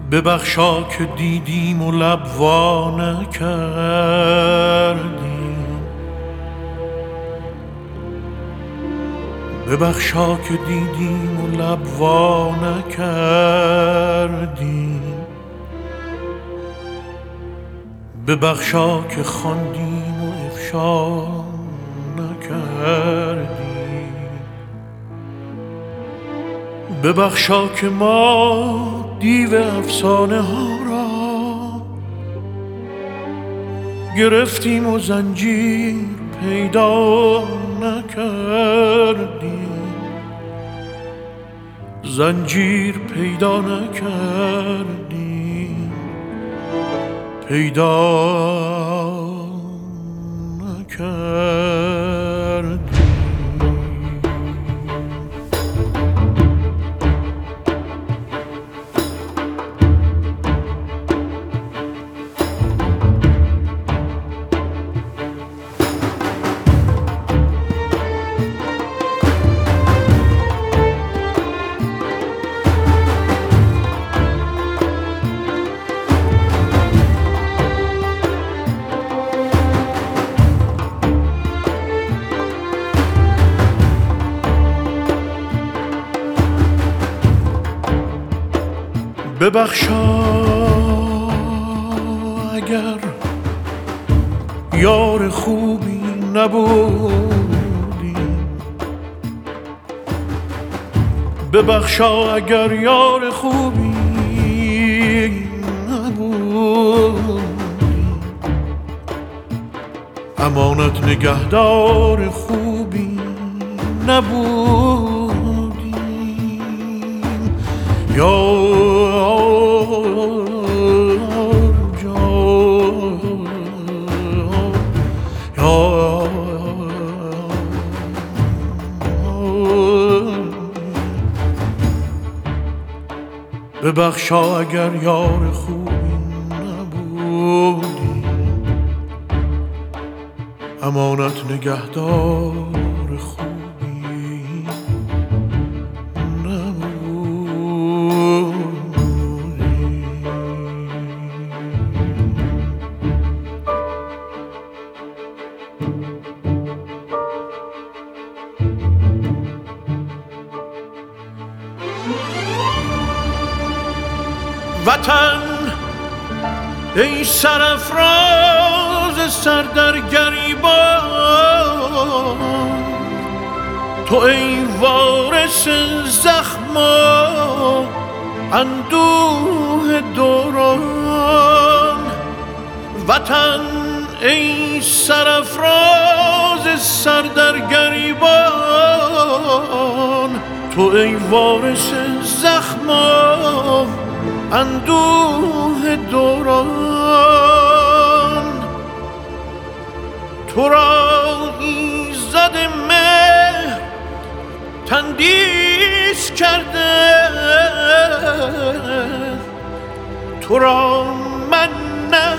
ببخشا که دیدیم و لب وا نکردیم، ببخشا که دیدیم و لب وا نکردیم، ببخشا که خواندیم و افشا نکردیم، ببخشا که ما دیو افسانه ها را گرفتیم و زنجیر پیدا نکردیم، زنجیر پیدا نکردیم، پیدا نکردیم. ببخشا اگر یار خوبی نبودی، ببخشا اگر یار خوبی نبودی، امانت نگهدار خوبی نبودی، یا ببخشا اگر یار خوبی نبودی، امانت نگهدار خوبی نبودی. وطن ای سرافراز سر در گریبان، تو ای وارث زخم و اندوه دوران، وطن ای سرافراز سر در گریبان، تو ای وارث زخم و اندوه دوران، تو را ایزد مهر تندیس کرده، تو را من نه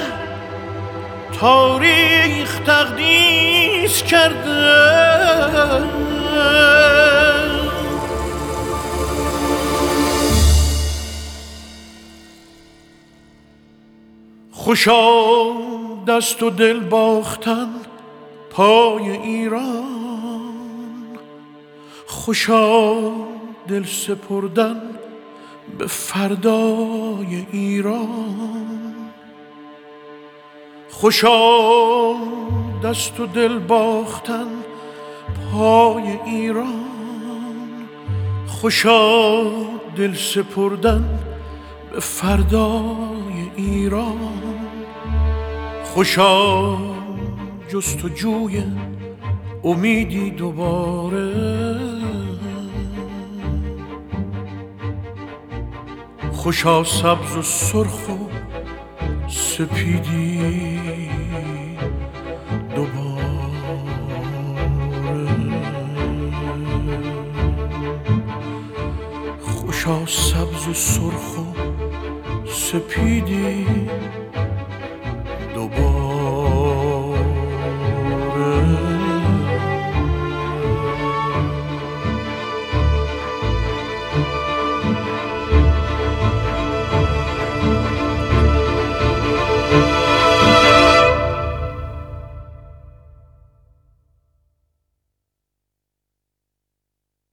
تاریخ تقدیس کرده. خوشا دست و دل باختن پای ایران، خوشا دل سپردن به فردای ایران، خوشا دست و دل باختن پای ایران، خوشا دل سپردن به فردای ایران، خوشا جستجوی امیدی دوباره، خوشا سبز و سرخ و سپیدی دوباره، خوشا سبز و سرخ و سپیدی